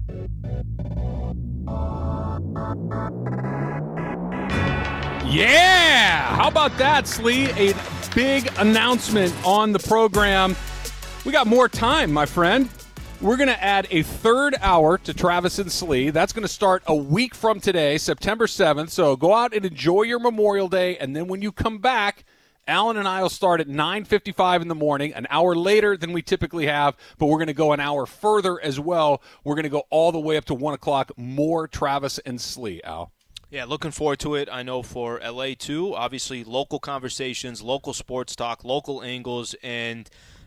Yeah! How about that, Slee? A big announcement on the program. We got more time, my friend. We're going to add a third hour to Travis and Slee. That's going to start a week from today, September 7th. So go out and enjoy your Memorial Day. And then when you come back, Alan and I will start at 9:55 in the morning, an hour later than we typically have, but we're going to go an hour further as well. We're going to go all the way up to 1 o'clock, more Travis and Slee, Al. Yeah, looking forward to it. I know for LA, too, obviously local conversations, local sports talk, local angles, and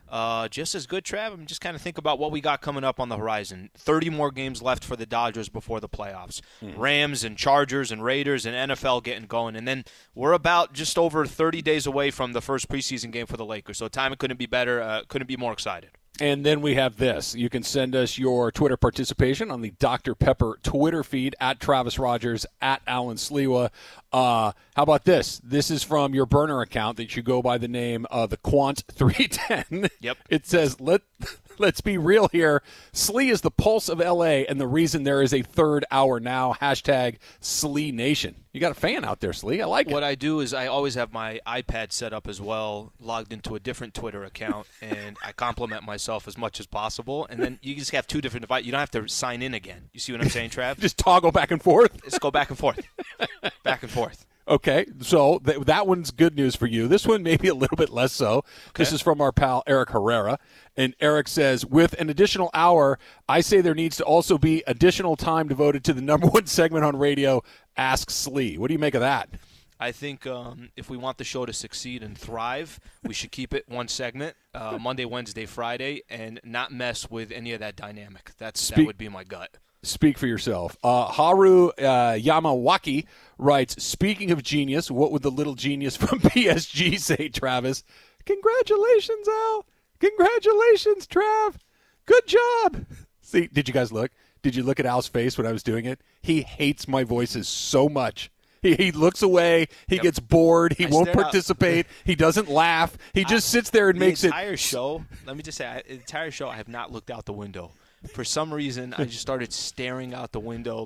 just as good, Trav. I'm just kind of think about what we got coming up on the horizon. 30 more games left for the Dodgers before the playoffs. Rams and Chargers and Raiders and NFL getting going. And then we're about just over 30 days away from the first preseason game for the Lakers. So timing couldn't be better, couldn't be more excited. And then we have this. You can send us your Twitter participation on the Dr. Pepper Twitter feed, at Travis Rogers, at Alan Sliwa. How about this? This is from your burner account that you go by the name of the Quant310. Yep. It says, let's be real here. Slee is the pulse of L.A. and the reason there is a third hour now. Hashtag Slee Nation. You got a fan out there, Slee. I like it. What I do is I always have my iPad set up as well, logged into a different Twitter account, and I compliment myself as much as possible. And then you just have two different devices. You don't have to sign in again. You see what I'm saying, Trav? Just toggle back and forth? Let's go back and forth. Back and forth. Okay, so that one's good news for you. This one maybe a little bit less so. Okay. This is from our pal Eric Herrera. And Eric says, with an additional hour, I say there needs to also be additional time devoted to the number one segment on radio, Ask Slee. What do you make of that? I think if we want the show to succeed and thrive, we should keep it one segment, Monday, Wednesday, Friday, and not mess with any of that dynamic. That would be my gut. Speak for yourself. Haru Yamawaki writes, speaking of genius, what would the little genius from PSG say, Travis? Congratulations, Al. Congratulations, Trav. Good job. See, did you guys look? Did you look at Al's face when I was doing it? He hates my voices so much. He looks away. He gets bored. He won't participate. He doesn't laugh. He just sits there and makes it. The entire show, let me just say, the entire show I have not looked out the window. For some reason, I just started staring out the window.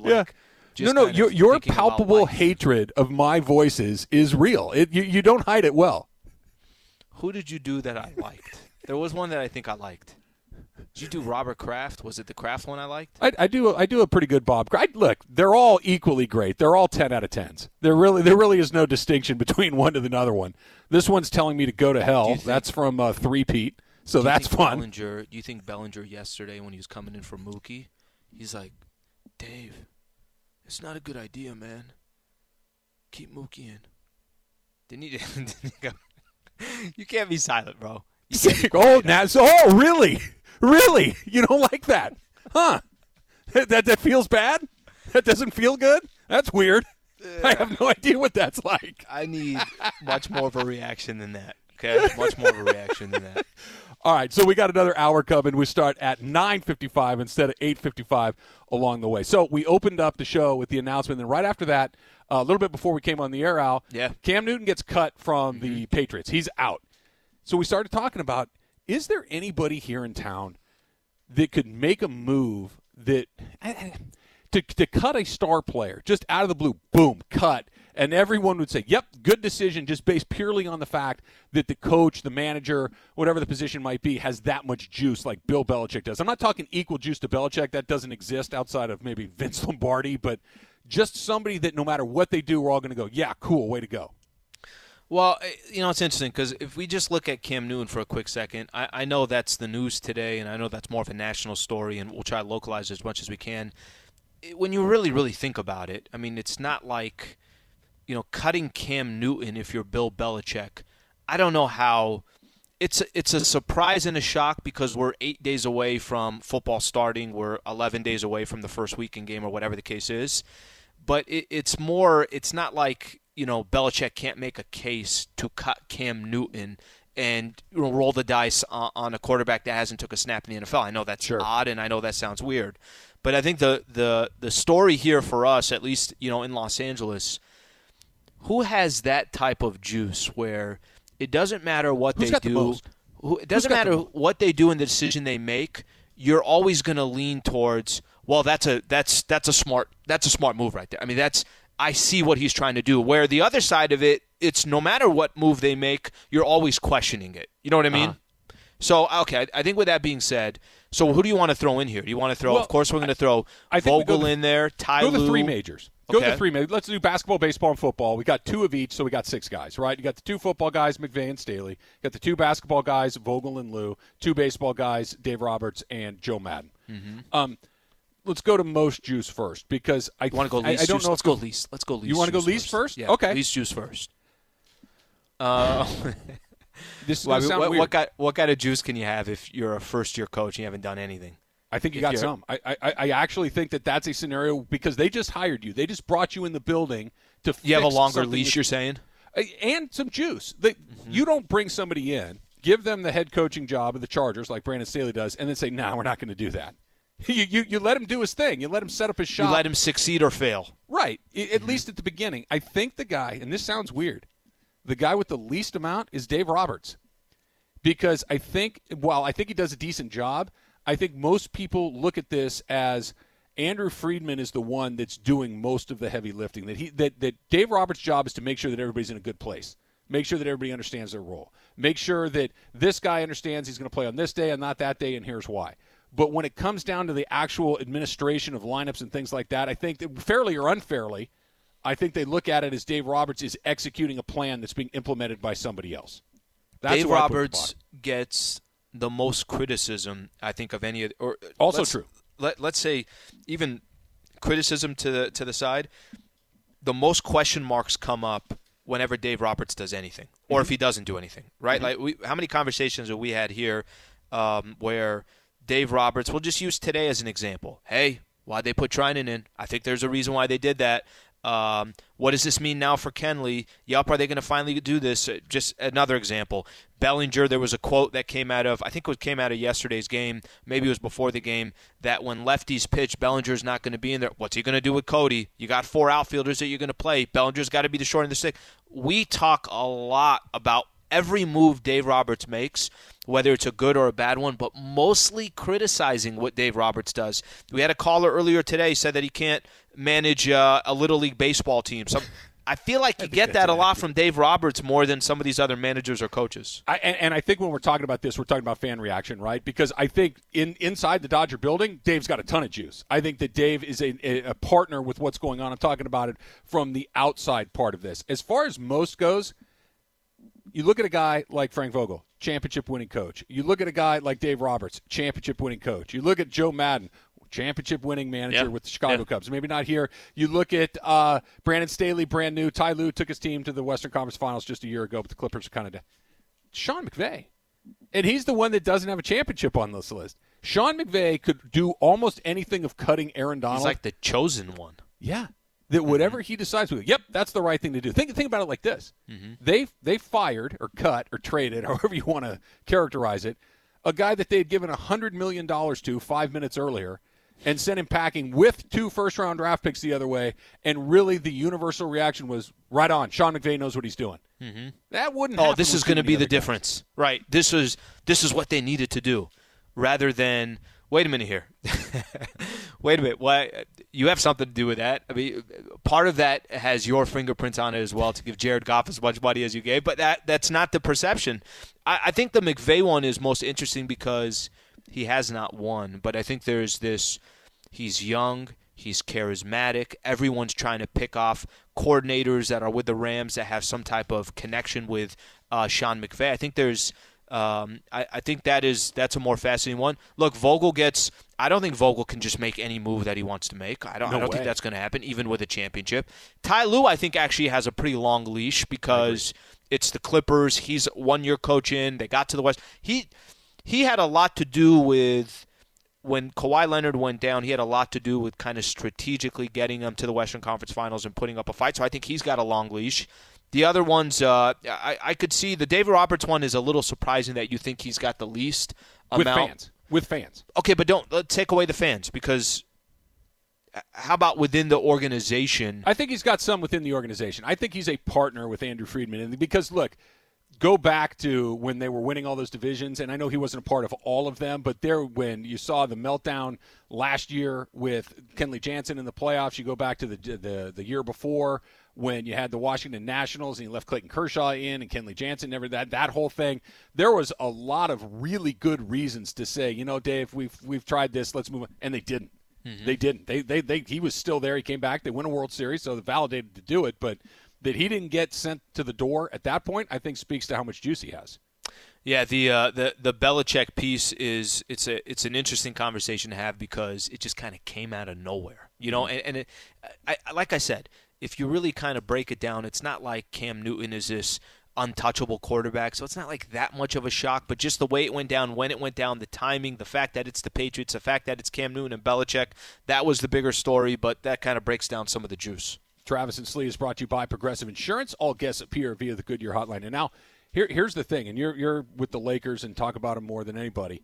Your palpable hatred of my voices is real. You don't hide it well. Who did you do that I liked? There was one that I think I liked. Did you do Robert Kraft? Was it the Kraft one I liked? I do a pretty good Bob Kraft. Look, they're all equally great. They're all 10 out of 10s. There really is no distinction between one and another one. This one's telling me to go to hell. That's from Three-Peat. So that's fun. Do you think Bellinger yesterday when he was coming in for Mookie, he's like, Dave, it's not a good idea, man. Keep Mookie in. Didn't he go? You can't be silent, bro. Really? Really? You don't like that? Huh? That feels bad? That doesn't feel good? That's weird. I have no idea what that's like. I need much more of a reaction than that. Okay? Much more of a reaction than that. All right, so we got another hour coming. We start at 9:55 instead of 8:55 along the way. So we opened up the show with the announcement, and right after that, a little bit before we came on the air, Al, Cam Newton gets cut from the Patriots. He's out. So we started talking about, is there anybody here in town that could make a move that to cut a star player just out of the blue, boom, cut, and everyone would say, yep, good decision, just based purely on the fact that the coach, the manager, whatever the position might be, has that much juice like Bill Belichick does. I'm not talking equal juice to Belichick. That doesn't exist outside of maybe Vince Lombardi, but just somebody that no matter what they do, we're all going to go, yeah, cool, way to go. Well, it's interesting because if we just look at Cam Newton for a quick second, I know that's the news today, and I know that's more of a national story, and we'll try to localize it as much as we can. When you really, really think about it, I mean, it's not like, cutting Cam Newton if you're Bill Belichick. I don't know how. It's a surprise and a shock because we're 8 days away from football starting. We're 11 days away from the first weekend game or whatever the case is. But it's not like, Belichick can't make a case to cut Cam Newton and roll the dice on a quarterback that hasn't took a snap in the NFL. I know that's odd, and I know that sounds weird. But I think the story here for us, at least, in Los Angeles, who has that type of juice where it doesn't matter what they do. It doesn't matter what they do and the decision they make. You're always going to lean towards, well, that's a smart move right there. I mean, I see what he's trying to do. Where the other side of it, it's no matter what move they make, you're always questioning it. You know what I mean? So, okay, I think with that being said, so who do you want to throw in here? Do you want to throw, of course, we're going to throw Vogel in there, Ty Lue. Go the three majors. Go to the three majors. Let's do basketball, baseball, and football. We got 2 of each, so we got 6 guys, right? You got the 2 football guys, McVay and Staley. You got the 2 basketball guys, Vogel and Lue. 2 baseball guys, Dave Roberts and Joe Madden. Let's go to most juice first because I want to go least. Let's go least. Let's go least. You want to go least first? Yeah, okay. Least juice first. This is sound weird. What kind of juice can you have if you're a first-year coach and you haven't done anything? I think you got some. I actually think that's a scenario because they just hired you. They just brought you in the building to fix. You have a longer leash, you're saying? And some juice. You don't bring somebody in, give them the head coaching job of the Chargers like Brandon Staley does, and then say, we're not going to do that. You let him do his thing. You let him set up his shot. You let him succeed or fail. Right. At least at the beginning. I think the guy, and this sounds weird, the guy with the least amount is Dave Roberts. Because I think he does a decent job, I think most people look at this as Andrew Friedman is the one that's doing most of the heavy lifting. That Dave Roberts' job is to make sure that everybody's in a good place. Make sure that everybody understands their role. Make sure that this guy understands he's going to play on this day and not that day, and here's why. But when it comes down to the actual administration of lineups and things like that, I think that fairly or unfairly, I think they look at it as Dave Roberts is executing a plan that's being implemented by somebody else. That's Dave Roberts gets the most criticism, I think, of any – or also true. Let's say even criticism to the side, the most question marks come up whenever Dave Roberts does anything or if he doesn't do anything, right? Like how many conversations have we had here where Dave Roberts – we'll just use today as an example. Hey, why'd they put Trinan in? I think there's a reason why they did that. What does this mean now for Kenley? Yup, are they going to finally do this? Just another example. Bellinger, there was a quote that came out of, I think it came out of yesterday's game, maybe it was before the game, that when lefties pitch, Bellinger's not going to be in there. What's he going to do with Cody? You got 4 outfielders that you're going to play. Bellinger's got to be the short end of the stick. We talk a lot about every move Dave Roberts makes, whether it's a good or a bad one, but mostly criticizing what Dave Roberts does. We had a caller earlier today said that he can't manage a Little League baseball team. So I feel like you get that a lot from Dave Roberts more than some of these other managers or coaches. And I think when we're talking about this, we're talking about fan reaction, right? Because I think inside the Dodger building, Dave's got a ton of juice. I think that Dave is a partner with what's going on. I'm talking about it from the outside part of this. As far as most goes, you look at a guy like Frank Vogel, championship-winning coach. You look at a guy like Dave Roberts, championship-winning coach. You look at Joe Madden, championship-winning manager with the Chicago Cubs. Maybe not here. You look at Brandon Staley, brand new. Ty Lue took his team to the Western Conference Finals just a year ago, but the Clippers are kind of dead. Sean McVay. And he's the one that doesn't have a championship on this list. Sean McVay could do almost anything of cutting Aaron Donald. He's like the chosen one. Yeah. That whatever he decides to do, yep, that's the right thing to do. Think about it like this. They fired or cut or traded, however you want to characterize it, a guy that they had given $100 million to 5 minutes earlier and sent him packing with 2 first-round draft picks the other way, and really the universal reaction was, right on, Sean McVay knows what he's doing. That wouldn't happen. Oh, this is going to be the difference. Right. This is what they needed to do rather than – wait a minute here. Wait a minute. Why? You have something to do with that. I mean, part of that has your fingerprints on it as well to give Jared Goff as much money as you gave, but that's not the perception. I think the McVay one is most interesting because he has not won, but I think there's this – he's young, he's charismatic. Everyone's trying to pick off coordinators that are with the Rams that have some type of connection with Sean McVay. I think there's – I think that's a more fascinating one. Look, Vogel gets – I don't think Vogel can just make any move that he wants to make. I don't think that's going to happen, even with a championship. Ty Lue, I think, actually has a pretty long leash because it's the Clippers. He's 1 year coach in. They got to the West. He had a lot to do with when Kawhi Leonard went down. He had a lot to do with kind of strategically getting them to the Western Conference Finals and putting up a fight. So I think he's got a long leash. The other ones, I could see the David Roberts one is a little surprising that you think he's got the least amount. With fans. Okay, but let's take away the fans because how about within the organization? I think he's got some within the organization. I think he's a partner with Andrew Friedman. And because, look, go back to when they were winning all those divisions, and I know he wasn't a part of all of them, but there when you saw the meltdown last year with Kenley Jansen in the playoffs, you go back to the year before when you had the Washington Nationals and you left Clayton Kershaw in and Kenley Jansen, never that whole thing. There was a lot of really good reasons to say, Dave, we've tried this, let's move on, and they didn't. Mm-hmm. They didn't. He was still there. He came back. They win a World Series, so they validated to do it, but that he didn't get sent to the door at that point, I think speaks to how much juice he has. Yeah, the Belichick piece it's an interesting conversation to have because it just kind of came out of nowhere, And like I said, if you really kind of break it down, it's not like Cam Newton is this untouchable quarterback, so it's not like that much of a shock. But just the way it went down, when it went down, the timing, the fact that it's the Patriots, the fact that it's Cam Newton and Belichick, that was the bigger story. But that kind of breaks down some of the juice. Travis and Slee is brought to you by Progressive Insurance. All guests appear via the Goodyear Hotline. And now, here's the thing, and you're with the Lakers and talk about them more than anybody.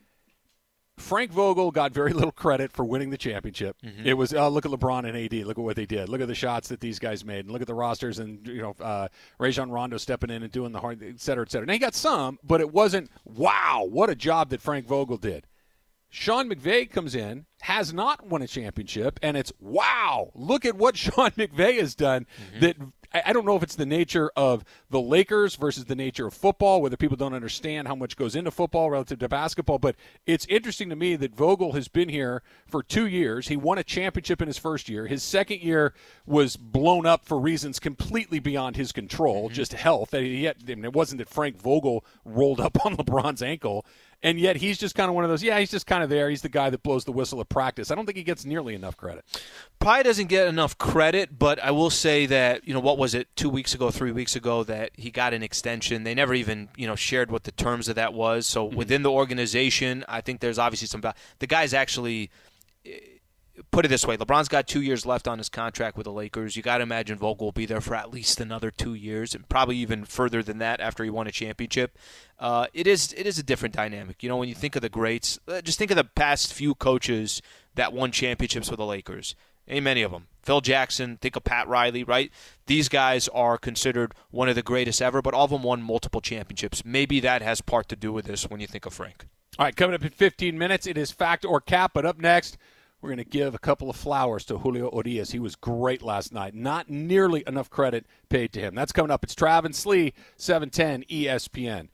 Frank Vogel got very little credit for winning the championship. Mm-hmm. It was, look at LeBron and AD. Look at what they did. Look at the shots that these guys made. And look at the rosters and, Rajon Rondo stepping in and doing the hard, et cetera, et cetera. Now, he got some, but it wasn't, wow, what a job that Frank Vogel did. Sean McVay comes in, has not won a championship, and it's, wow, look at what Sean McVay has done. Mm-hmm. That I don't know if it's the nature of the Lakers versus the nature of football, whether people don't understand how much goes into football relative to basketball, but it's interesting to me that Vogel has been here for 2 years. He won a championship in his first year. His second year was blown up for reasons completely beyond his control, just health. It wasn't that Frank Vogel rolled up on LeBron's ankle. And yet he's just kind of one of those, he's just kind of there. He's the guy that blows the whistle at practice. I don't think he gets nearly enough credit. Probably doesn't get enough credit, but I will say that, what was it, 2 weeks ago, 3 weeks ago, that he got an extension. They never even, shared what the terms of that was. So within the organization, I think there's obviously some value. The guy's actually, put it this way, LeBron's got 2 years left on his contract with the Lakers. You got to imagine Vogel will be there for at least another 2 years, and probably even further than that after he won a championship. It is a different dynamic. When you think of the greats, just think of the past few coaches that won championships with the Lakers. Ain't many of them. Phil Jackson, think of Pat Riley, right? These guys are considered one of the greatest ever, but all of them won multiple championships. Maybe that has part to do with this when you think of Frank. All right, coming up in 15 minutes, it is Fact or Cap, but up next, we're going to give a couple of flowers to Julio Urias. He was great last night. Not nearly enough credit paid to him. That's coming up. It's Trav and Slee, 710 ESPN.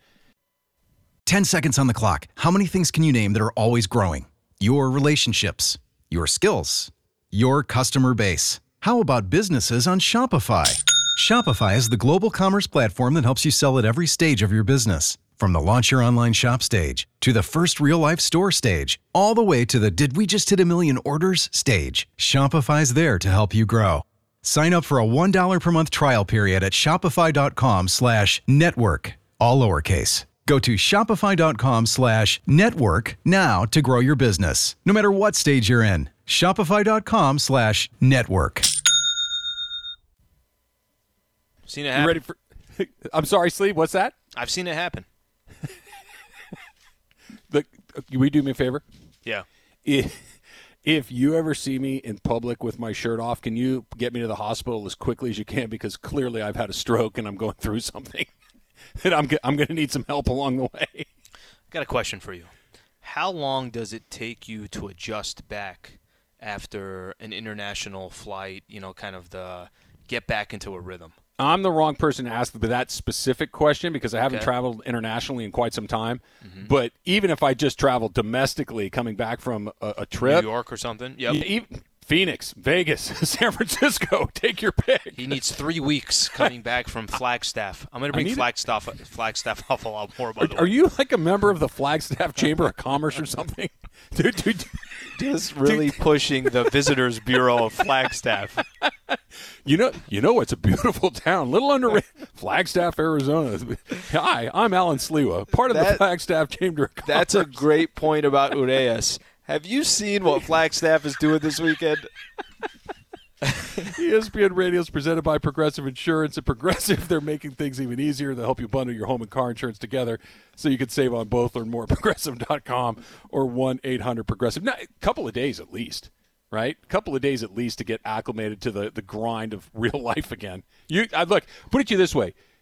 10 seconds on the clock. How many things can you name that are always growing? Your relationships, your skills, your customer base. How about businesses on Shopify? Shopify is the global commerce platform that helps you sell at every stage of your business. From the launch your online shop stage, to the first real-life store stage, all the way to the did we just hit a million orders stage, Shopify's there to help you grow. Sign up for a $1 per month trial period at shopify.com/network, all lowercase. Go to shopify.com/network now to grow your business, no matter what stage you're in. Shopify.com/network. Seen it happen. You ready for? I'm sorry, Slee. What's that? I've seen it happen. Will you do me a favor? Yeah. If you ever see me in public with my shirt off, can you get me to the hospital as quickly as you can? Because clearly I've had a stroke and I'm going through something. And I'm going to need some help along the way. I got a question for you. How long does it take you to adjust back after an international flight, kind of the get back into a rhythm? I'm the wrong person to ask that specific question because I haven't traveled internationally in quite some time. Mm-hmm. But even if I just traveled domestically coming back from a trip. New York or something? Yep. Phoenix, Vegas, San Francisco, take your pick. He needs 3 weeks coming back from Flagstaff. I'm going to bring Flagstaff off a lot more, by the way. Are you like a member of the Flagstaff Chamber of Commerce or something? Dude. Just really pushing the Visitors Bureau of Flagstaff. You know, it's a beautiful town. Little underrated. Flagstaff, Arizona. Hi, I'm Alan Sliwa, part of the Flagstaff Chamber of Commerce. That's a great point about Urias. Have you seen what Flagstaff is doing this weekend? ESPN Radio is presented by Progressive Insurance. At Progressive, they're making things even easier. They'll help you bundle your home and car insurance together so you can save on both. Learn more at Progressive.com or 1-800-PROGRESSIVE. Now, a couple of days at least, right? A couple of days at least to get acclimated to the grind of real life again. Look, put it to you this way.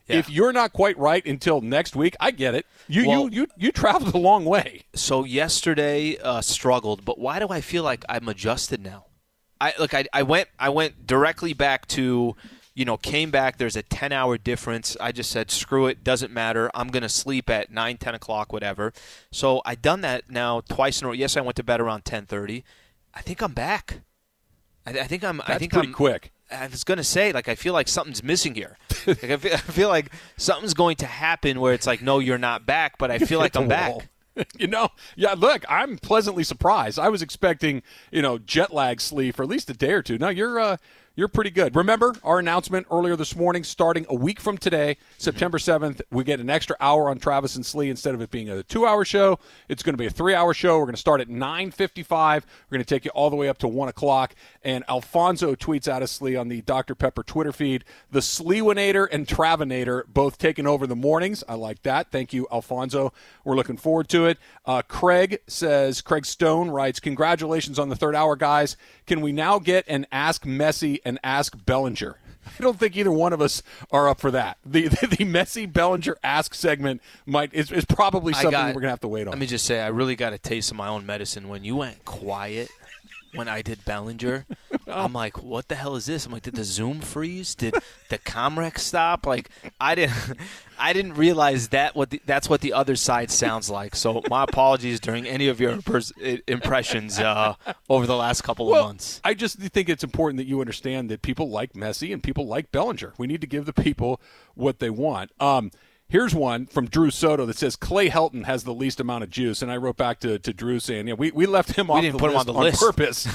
If you're not quite right until next week, I get it. You traveled a long way. So yesterday struggled, but why do I feel like I'm adjusted now? I went directly back to, came back. There's a 10-hour difference. I just said, screw it, doesn't matter. I'm going to sleep at 9, 10 o'clock, whatever. So I've done that now twice in a row. Yes, I went to bed around 10:30. I think I'm back. That's pretty quick. I was going to say, I feel like something's missing here. I feel like something's going to happen where it's like, no, you're not back, but I feel like I'm back. Look, I'm pleasantly surprised. I was expecting, jet lag sleep for at least a day or two. No, you're pretty good. Remember our announcement earlier this morning, starting a week from today, September 7th, we get an extra hour on Travis and Slee. Instead of it being a 2-hour show, it's going to be a 3-hour show. We're going to start at 9:55. We're going to take you all the way up to 1 o'clock. And Alfonso tweets out of Slee on the Dr. Pepper Twitter feed, the Sleewinator and Travanator both taking over the mornings. I like that. Thank you, Alfonso. We're looking forward to it. Craig Stone writes, congratulations on the 3rd hour, guys. Can we now get an Ask Messi and Ask Bellinger? I don't think either one of us are up for that. The Messi Bellinger Ask segment is probably something we're going to have to wait on. Let me just say, I really got a taste of my own medicine when you went quiet. When I did Bellinger, I'm like, what the hell is this? I'm like, did the Zoom freeze? Did the Comrec stop? I didn't realize that's what the other side sounds like. So my apologies during any of your impressions over the last couple of months. I just think it's important that you understand that people like Messi and people like Bellinger. We need to give the people what they want. Here's one from Drew Soto that says Clay Helton has the least amount of juice, and I wrote back to Drew saying, we left him off the list on purpose.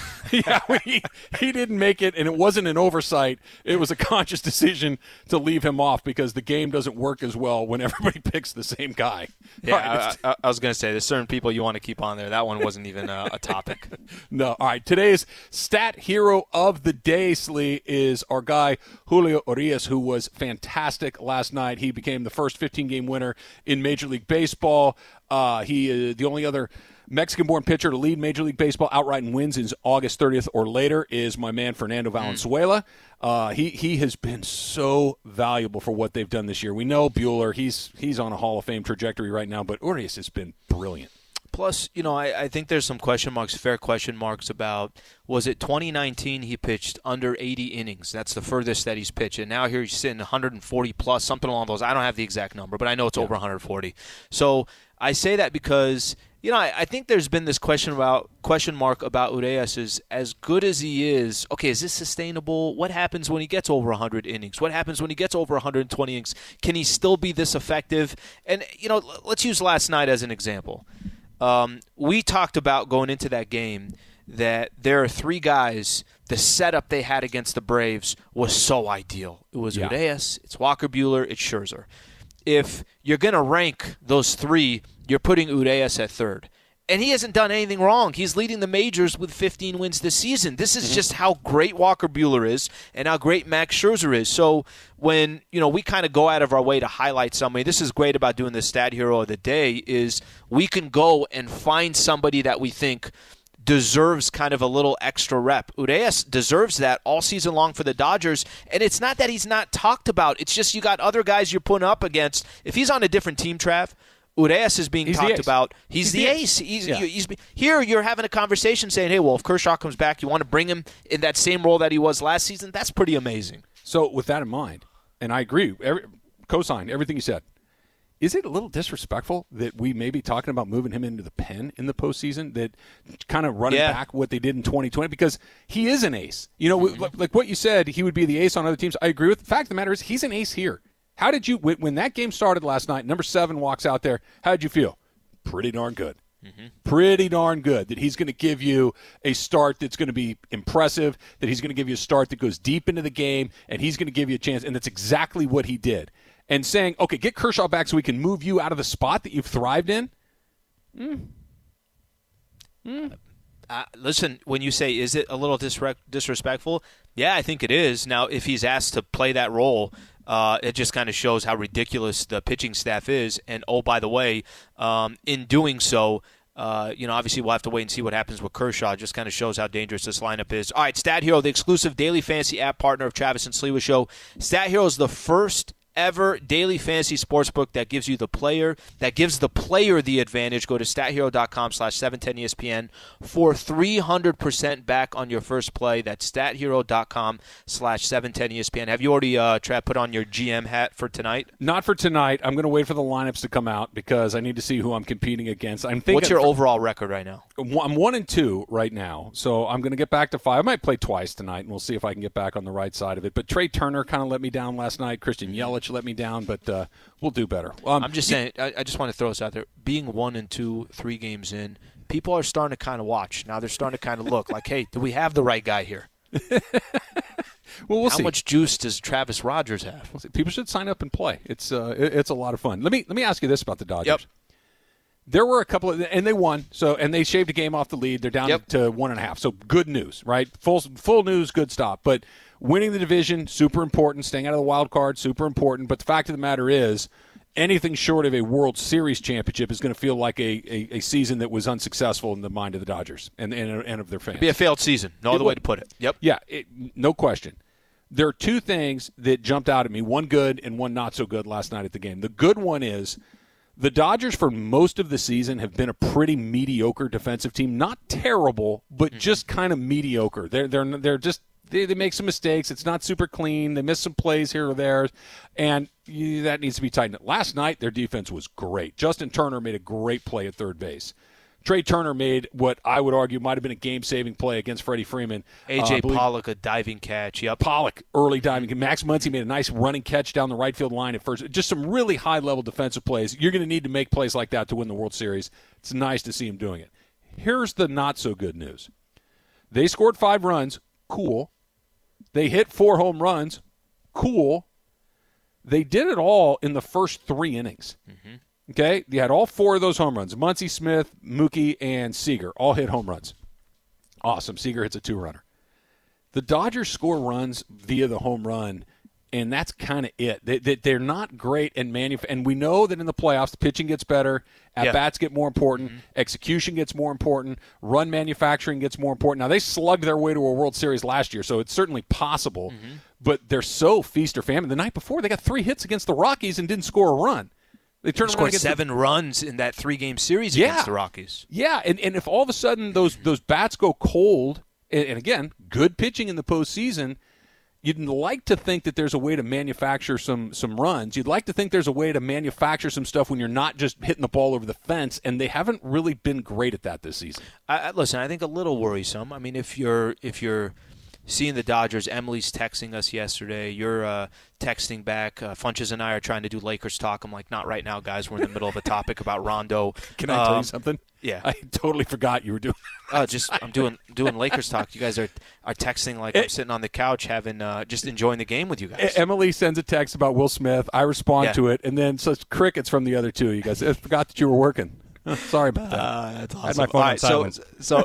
He didn't make it, and it wasn't an oversight. It was a conscious decision to leave him off because the game doesn't work as well when everybody picks the same guy. Yeah, I was going to say, there's certain people you want to keep on there. That one wasn't even a topic. No. All right, today's stat hero of the day, Slee, is our guy Julio Urias, who was fantastic last night. He became the first 15-game winner in Major League Baseball. He is the only other Mexican-born pitcher to lead Major League Baseball outright in wins is August 30th or later is my man Fernando Valenzuela. He has been so valuable for what they've done this year. We know Buehler, he's on a Hall of Fame trajectory right now, but Urias has been brilliant. Plus, I think there's some fair question marks about, was it 2019 he pitched under 80 innings? That's the furthest that he's pitched. And now here he's sitting 140 plus, something along those. I don't have the exact number, but I know it's over 140. So I say that because, I think there's been this question mark about Urias is as good as he is. Okay, is this sustainable? What happens when he gets over 100 innings? What happens when he gets over 120 innings? Can he still be this effective? And, let's use last night as an example. We talked about going into that game that there are 3 guys, the setup they had against the Braves was so ideal. It was Urias, it's Walker Buehler, it's Scherzer. If you're going to rank those 3, you're putting Urias at 3rd. And he hasn't done anything wrong. He's leading the majors with 15 wins this season. This is just how great Walker Buehler is and how great Max Scherzer is. So when, we kind of go out of our way to highlight somebody, this is great about doing the Stat Hero of the Day, is we can go and find somebody that we think deserves kind of a little extra rep. Urias deserves that all season long for the Dodgers, and it's not that he's not talked about. It's just you got other guys you're putting up against. If he's on a different team, Trav, Urias is being talked about. He's the ace. Here you're having a conversation saying, hey, well, if Kershaw comes back, you want to bring him in that same role that he was last season? That's pretty amazing. So with that in mind, and I agree, co-sign everything you said, is it a little disrespectful that we may be talking about moving him into the pen in the postseason, that kind of running back what they did in 2020? Because he is an ace. Like what you said, he would be the ace on other teams. I agree with. The fact of the matter is he's an ace here. How did you, when that game started last night, number 7 walks out there, how did you feel? Pretty darn good. Pretty darn good that he's going to give you a start that's going to be impressive, that he's going to give you a start that goes deep into the game, and he's going to give you a chance, and that's exactly what he did. And saying, okay, get Kershaw back so we can move you out of the spot that you've thrived in? Listen, when you say, is it a little disrespectful? Yeah, I think it is. Now, if he's asked to play that role, it just kind of shows how ridiculous the pitching staff is. And, oh, by the way, in doing so, obviously we'll have to wait and see what happens with Kershaw. It just kind of shows how dangerous this lineup is. All right, Stat Hero, the exclusive daily fantasy app partner of Travis and Sliwa Show. Stat Hero is the first ever daily fantasy sportsbook that gives the player the advantage. Go to stathero.com/710ESPN for 300% back on your first play. That's stathero.com/710ESPN. Have you already, Trav, put on your GM hat for tonight? Not for tonight. I'm going to wait for the lineups to come out because I need to see who I'm competing against. What's your overall record right now? I'm 1-2 right now, so I'm going to get back to 5. I might play twice tonight, and we'll see if I can get back on the right side of it. But Trey Turner kind of let me down last night. Christian Yelich let me down, but we'll do better. I'm just saying, I just want to throw this out there. Being 1-2, 3 games in, people are starting to kind of watch. Now they're starting to kind of look like, hey, do we have the right guy here? We'll see. How much juice does Travis Rogers have? People should sign up and play. It's a lot of fun. Let me ask you this about the Dodgers. Yep. There were a couple of, and they won. And they shaved a game off the lead. They're down to 1.5. So good news, right? Full news, good stop. But winning the division, super important. Staying out of the wild card, super important. But the fact of the matter is, anything short of a World Series championship is going to feel like a season that was unsuccessful in the mind of the Dodgers and of their fans. It'd be a failed season. No other way to put it. Yep. Yeah, no question. There are 2 things that jumped out at me, one good and one not so good last night at the game. The good one is the Dodgers for most of the season have been a pretty mediocre defensive team. Not terrible, but just kind of mediocre. They're just they make some mistakes. It's not super clean. They miss some plays here or there, and that needs to be tightened up. Last night, their defense was great. Justin Turner made a great play at third base. Trey Turner made what I would argue might have been a game-saving play against Freddie Freeman. A.J. Pollock, a diving catch. Yep. Pollock, early diving. Max Muncy made a nice running catch down the right field line at first. Just some really high-level defensive plays. You're going to need to make plays like that to win the World Series. It's nice to see him doing it. Here's the not-so-good news. They scored 5 runs. Cool. They hit 4 home runs. Cool. They did it all in the first 3 innings. Mm-hmm. Okay? They had all 4 of those home runs. Muncy, Smith, Mookie, and Seager all hit home runs. Awesome. Seager hits a 2-runner. The Dodgers score runs via the home run, and that's kind of it. They're not great at and we know that in the playoffs, the pitching gets better, at-bats get more important, execution gets more important, run manufacturing gets more important. Now, they slugged their way to a World Series last year, so it's certainly possible, but they're so feast or famine. The night before, they got 3 hits against the Rockies and didn't score a run. They scored 7 runs in that 3-game series against the Rockies. Yeah, and if all of a sudden those bats go cold, and again, good pitching in the postseason, you'd like to think that there's a way to manufacture some runs. You'd like to think there's a way to manufacture some stuff when you're not just hitting the ball over the fence, and they haven't really been great at that this season. Listen, I think a little worrisome. I mean, if you're seeing the Dodgers, Emily's texting us yesterday. You're texting back. Funches and I are trying to do Lakers talk. I'm like, not right now, guys. We're in the middle of a topic about Rondo. Can I tell you something? Yeah. I totally forgot you were doing I'm doing Lakers talk. You guys are texting like I'm sitting on the couch having just enjoying the game with you guys. Emily sends a text about Will Smith. I respond to it, and then such crickets from the other 2. You guys, I forgot that you were working. Sorry about that. That's awesome. I had my phone on silence.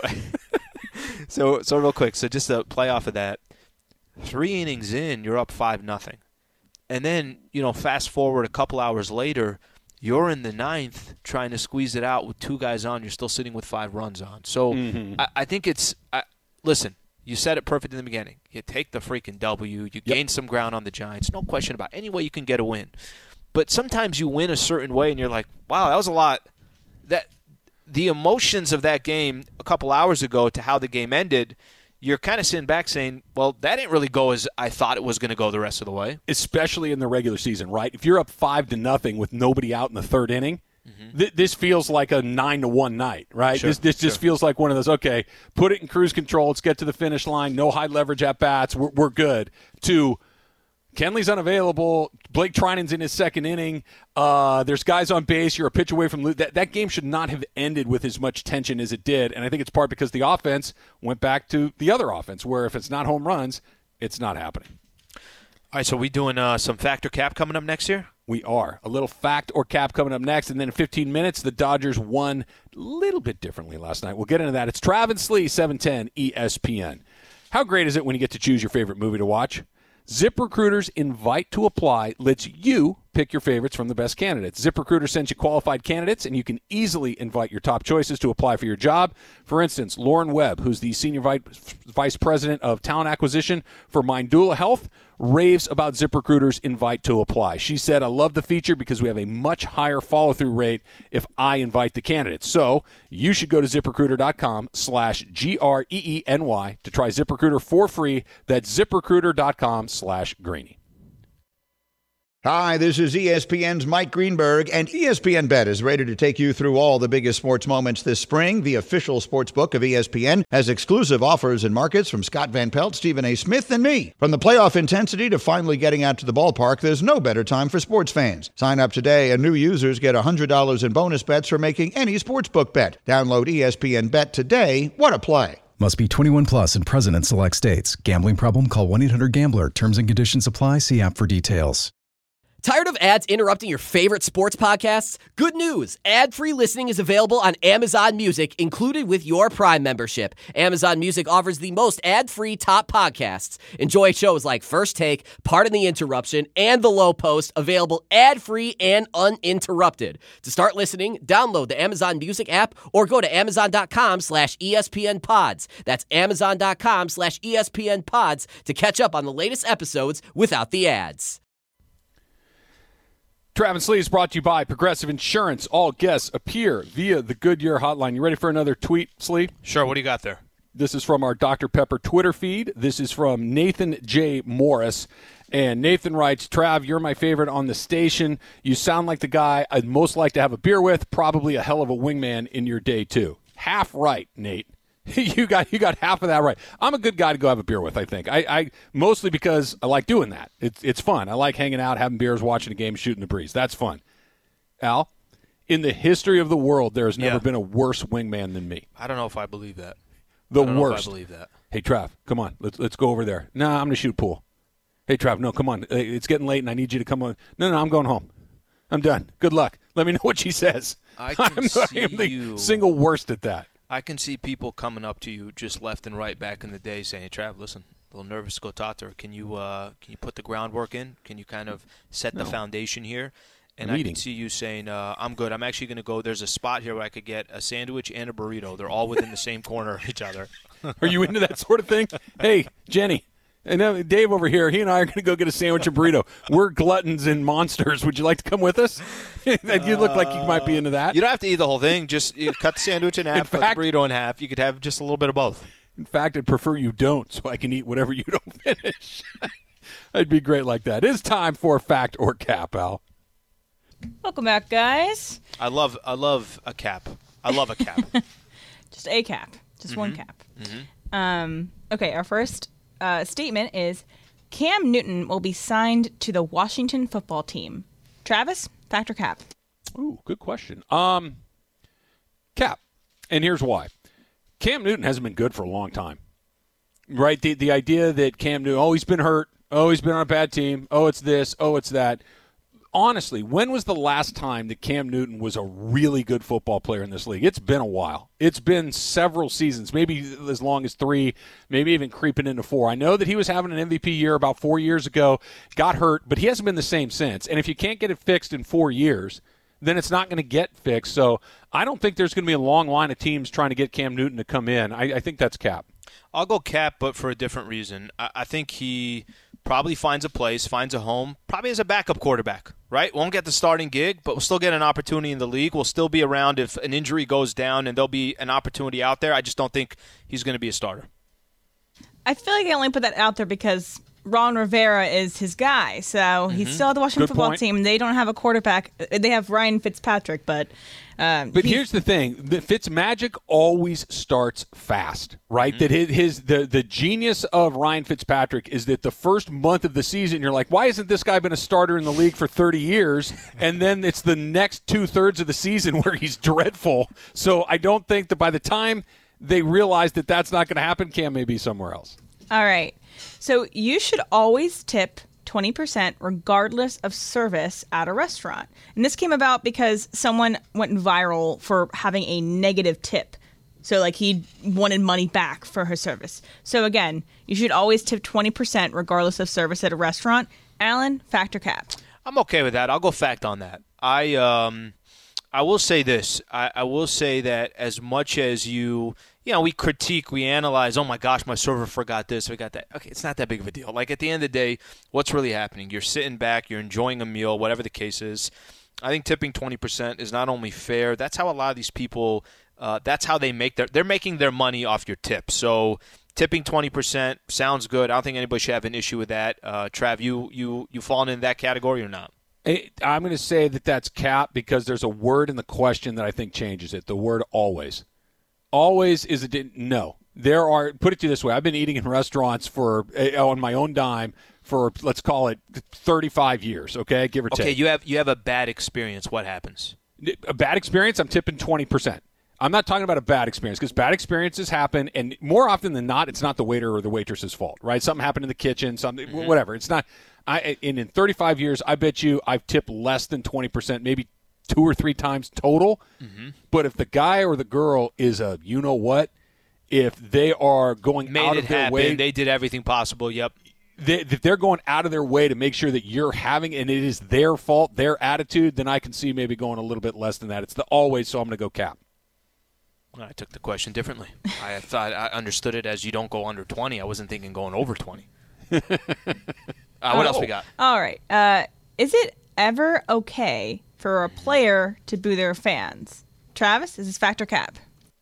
So real quick, so just to play off of that, 3 innings in, you're up 5-0. And then, fast forward a couple hours later, you're in the 9th trying to squeeze it out with 2 guys on. You're still sitting with 5 runs on. So I think listen, you said it perfect in the beginning. You take the freaking W. You gain some ground on the Giants. No question about it. Any way you can get a win. But sometimes you win a certain way, and you're like, wow, that was a lot. The emotions of that game a couple hours ago to how the game ended, you're kind of sitting back saying, well, that didn't really go as I thought it was going to go the rest of the way. Especially in the regular season, right? If you're up 5-0 with nobody out in the 3rd inning, this feels like a 9-1 night, right? Sure, this just feels like one of those, okay, put it in cruise control, let's get to the finish line, no high leverage at bats, we're good. To Kenley's unavailable. Blake Trinan's in his 2nd inning. There's guys on base. You're a pitch away from that game should not have ended with as much tension as it did, and I think it's part because the offense went back to the other offense, where if it's not home runs, it's not happening. All right, so we doing some fact or cap coming up next year? We are. A little fact or cap coming up next, and then in 15 minutes, the Dodgers won a little bit differently last night. We'll get into that. It's Travis Lee, 710 ESPN. How great is it when you get to choose your favorite movie to watch? ZipRecruiter's Invite to Apply lets you pick your favorites from the best candidates. ZipRecruiter sends you qualified candidates, and you can easily invite your top choices to apply for your job. For instance, Lauren Webb, who's the Senior Vice President of Talent Acquisition for Mindula Health, raves about ZipRecruiter's invite to apply. She said, I love the feature because we have a much higher follow-through rate if I invite the candidates. So you should go to ZipRecruiter.com/GREENY to try ZipRecruiter for free. That's ZipRecruiter.com/Greeny. Hi, this is ESPN's Mike Greenberg, and ESPN Bet is ready to take you through all the biggest sports moments this spring. The official sports book of ESPN has exclusive offers and markets from Scott Van Pelt, Stephen A. Smith, and me. From the playoff intensity to finally getting out to the ballpark, there's no better time for sports fans. Sign up today, and new users get $100 in bonus bets for making any sportsbook bet. Download ESPN Bet today. What a play. Must be 21 plus and present in select states. Gambling problem? Call 1-800-GAMBLER. Terms and conditions apply. See app for details. Tired of ads interrupting your favorite sports podcasts? Good news! Ad-free listening is available on Amazon Music, included with your Prime membership. Amazon Music offers the most ad-free top podcasts. Enjoy shows like First Take, Pardon the Interruption, and The Low Post, available ad-free and uninterrupted. To start listening, download the Amazon Music app or go to amazon.com/ESPNpods. That's amazon.com/ESPNpods to catch up on the latest episodes without the ads. Travis Lee is brought to you by Progressive Insurance. All guests appear via the Goodyear hotline. You ready for another tweet, Slee? Sure. What do you got there? This is from our Dr. Pepper Twitter feed. This is from Nathan J. Morris. And Nathan writes, Trav, you're my favorite on the station. You sound like the guy I'd most like to have a beer with. Probably a hell of a wingman in your day, too. Half right, Nate. You got half of that right. I'm a good guy to go have a beer with, I think. I mostly because I like doing that. It's fun. I like hanging out, having beers, watching a game, shooting the breeze. That's fun. Al, in the history of the world, there has never been a worse wingman than me. I don't know if I believe that. The I don't worst. know if I believe that. Hey, Trav, come on. Let's go over there. No, I'm going to shoot pool. Hey, Trav, no, come on. It's getting late, and I need you to come on. No, I'm going home. I'm done. Good luck. Let me know what she says. I'm the single worst at that. I can see people coming up to you just left and right back in the day saying, hey, Trav, listen, a little nervous to go talk to her. Can you put the groundwork in? Can you kind of set the foundation here? And I can see you saying, I'm good. I'm actually going to go. There's a spot here where I could get a sandwich and a burrito. They're all within the same corner of each other. Are you into that sort of thing? Hey, Jenny. And Dave over here, he and I are going to go get a sandwich and burrito. We're gluttons and monsters. Would you like to come with us? You look like you might be into that. You don't have to eat the whole thing. Just cut the sandwich in half, cut the burrito in half. You could have just a little bit of both. In fact, I'd prefer you don't, so I can eat whatever you don't finish. I'd be great like that. It's time for Fact or Cap, Al. Welcome back, guys. I love a cap. I love a cap. Just a cap. Just one cap. Okay, our first statement is Cam Newton will be signed to the Washington football team. Travis, fact or cap? Ooh, good question. Cap. And here's why. Cam Newton hasn't been good for a long time. Right? The idea that Cam Newton, he's been hurt. He's been on a bad team. It's this. It's that. Honestly, when was the last time that Cam Newton was a really good football player in this league? It's been a while. It's been several seasons, maybe as long as 3, maybe even creeping into 4. I know that he was having an MVP year about 4 years ago, got hurt, but he hasn't been the same since. And if you can't get it fixed in 4 years, then it's not going to get fixed. So I don't think there's going to be a long line of teams trying to get Cam Newton to come in. I think that's cap. I'll go cap, but for a different reason. I think he probably finds a place, finds a home, probably as a backup quarterback, right? Won't get the starting gig, but will still get an opportunity in the league. Will still be around if an injury goes down, and there'll be an opportunity out there. I just don't think he's going to be a starter. I feel like I only put that out there because Ron Rivera is his guy. So he's still at the Washington football team. They don't have a quarterback. They have Ryan Fitzpatrick, but here's the thing: the Fitzmagic always starts fast, right? That the genius of Ryan Fitzpatrick is that the first month of the season, you're like, why hasn't this guy been a starter in the league for 30 years? And then it's the next 2/3 of the season where he's dreadful. So I don't think that by the time they realize that that's not going to happen, Cam may be somewhere else. All right. So you should always tip 20% regardless of service at a restaurant. And this came about because someone went viral for having a negative tip. So like he wanted money back for her service. So again, you should always tip 20% regardless of service at a restaurant. Alan, fact or cap? I'm okay with that. I'll go fact on that. I will say this. I will say that as much as we critique, we analyze, oh my gosh, my server forgot this, forgot that. Okay, it's not that big of a deal. Like at the end of the day, what's really happening? You're sitting back, you're enjoying a meal, whatever the case is. I think tipping 20% is not only fair, that's how a lot of these people, that's how they're making their money off your tip. So tipping 20% sounds good. I don't think anybody should have an issue with that. Trav, you fallen in that category or not? I'm going to say that that's cap because there's a word in the question that I think changes it. The word always. Always is a no. Put it to you this way. I've been eating in restaurants on my own dime for, let's call it 35 years, okay, give or take. Okay, you have a bad experience. What happens? A bad experience, I'm tipping 20%. I'm not talking about a bad experience because bad experiences happen, and more often than not, it's not the waiter or the waitress's fault, right? Something happened in the kitchen, whatever. It's not. In 35 years, I bet you I've tipped less than 20%, maybe 2 or 3 times total. Mm-hmm. But if the guy or the girl is a you-know-what, if they are going out of their way. They did everything possible, yep. If they're going out of their way to make sure that you're having, and it is their fault, their attitude, then I can see maybe going a little bit less than that. It's the always, so I'm going to go cap. I took the question differently. I thought I understood it as you don't go under 20. I wasn't thinking going over 20. What else we got? All right. Is it ever okay for a player to boo their fans? Travis, is this fact or cap?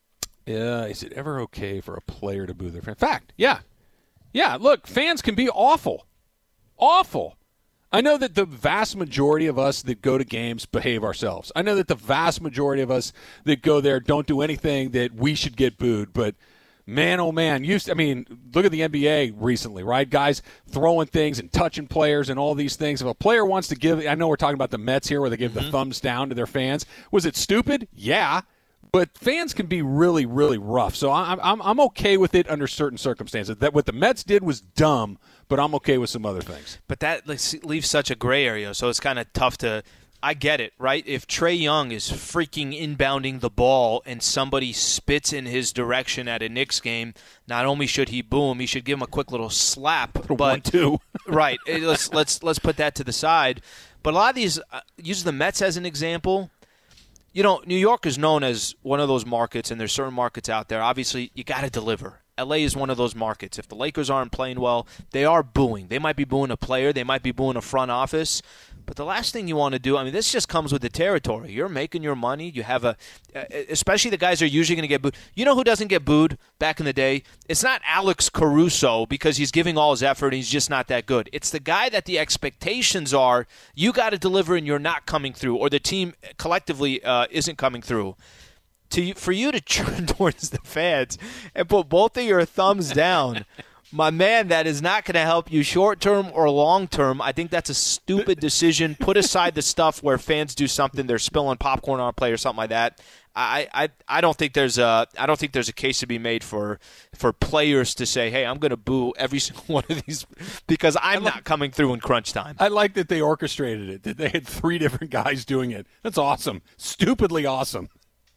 Is it ever okay for a player to boo their fans? Fact, yeah. Yeah, look, fans can be awful. Awful. I know that the vast majority of us that go to games behave ourselves. I know that the vast majority of us that go there don't do anything that we should get booed, but man, oh man, look at the NBA recently, right? Guys throwing things and touching players and all these things. If a player wants to give, I know we're talking about the Mets here where they give the thumbs down to their fans. Was it stupid? Yeah. But fans can be really, really rough. So I'm okay with it under certain circumstances. That what the Mets did was dumb, but I'm okay with some other things. But that leaves such a gray area, so it's kind of tough to – I get it, right? If Trae Young is freaking inbounding the ball and somebody spits in his direction at a Knicks game, not only should he boo him, he should give him a quick little slap. But 1-2. Right. Let's put that to the side. But a lot of these use the Mets as an example. You know, New York is known as one of those markets, and there's certain markets out there. Obviously, you got to deliver. LA is one of those markets. If the Lakers aren't playing well, they are booing. They might be booing a player. They might be booing a front office. But the last thing you want to do, this just comes with the territory. You're making your money. You have especially the guys who are usually going to get booed. You know who doesn't get booed back in the day? It's not Alex Caruso because he's giving all his effort and he's just not that good. It's the guy that the expectations are, you got to deliver and you're not coming through, or the team collectively isn't coming through. For you to turn towards the fans and put both of your thumbs down, my man, that is not going to help you short-term or long-term. I think that's a stupid decision. Put aside the stuff where fans do something, they're spilling popcorn on a play or something like that. I don't think there's a case to be made for players to say, hey, I'm going to boo every single one of these because I'm not coming through in crunch time. I like that they orchestrated it, that they had 3 different guys doing it. That's awesome. Stupidly awesome.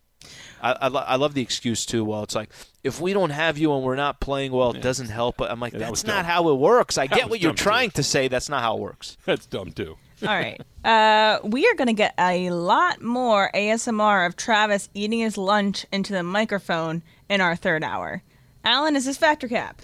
I love the excuse, too. Well, it's like, if we don't have you and we're not playing well, it doesn't help. But I'm like, that's not how it works. I get what you're trying to say. That's not how it works. That's dumb, too. All right. We are going to get a lot more ASMR of Travis eating his lunch into the microphone in our third hour. Alan, is this fact or cap?